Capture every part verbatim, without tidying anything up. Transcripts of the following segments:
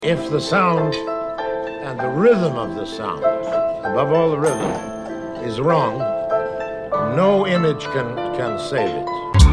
If the sound and the rhythm of the sound, above all the rhythm, is wrong, no image can, can save it.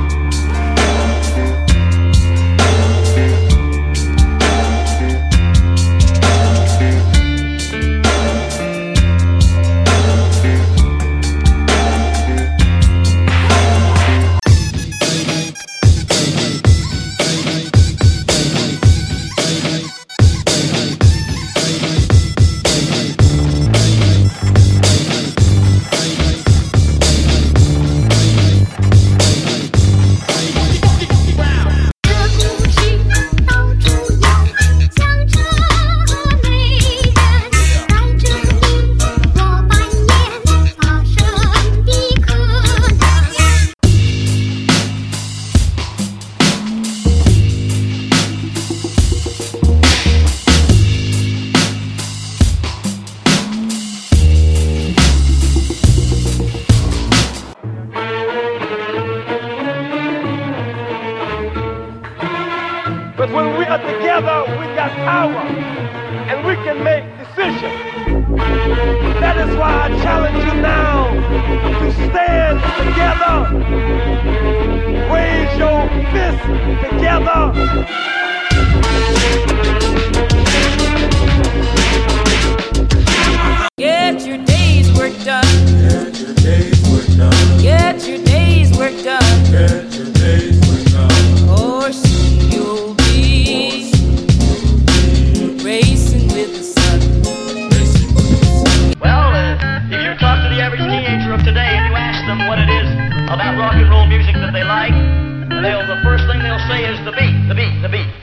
But when we are together, we got power, and we can make decisions. That is why I challenge you now to stand together, raise your fist together. Get your day's work done. Get your day's work done. Get your day's work done. Get your day's work done. Or soon you'll be racing with the sun. Well, uh, if you talk to the average teenager of today and you ask them what it is about rock and roll music that they like, they'll, the first thing they'll say is the beat, the beat, the beat.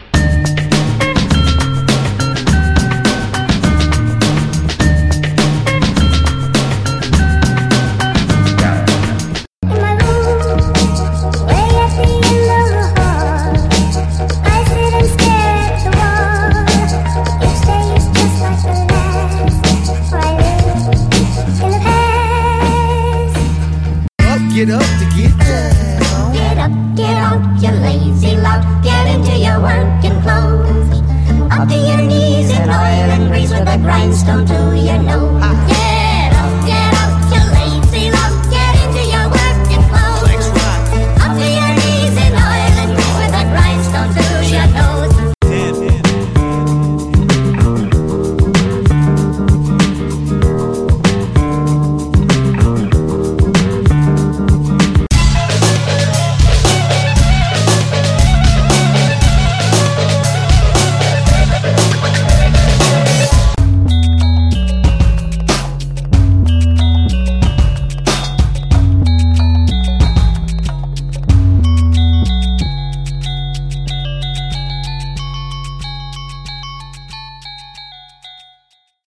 Get up to get down. Get up, get out, you lazy lout. Get into your working clothes. Up to your knees in oil and grease with a grindstone to your nose.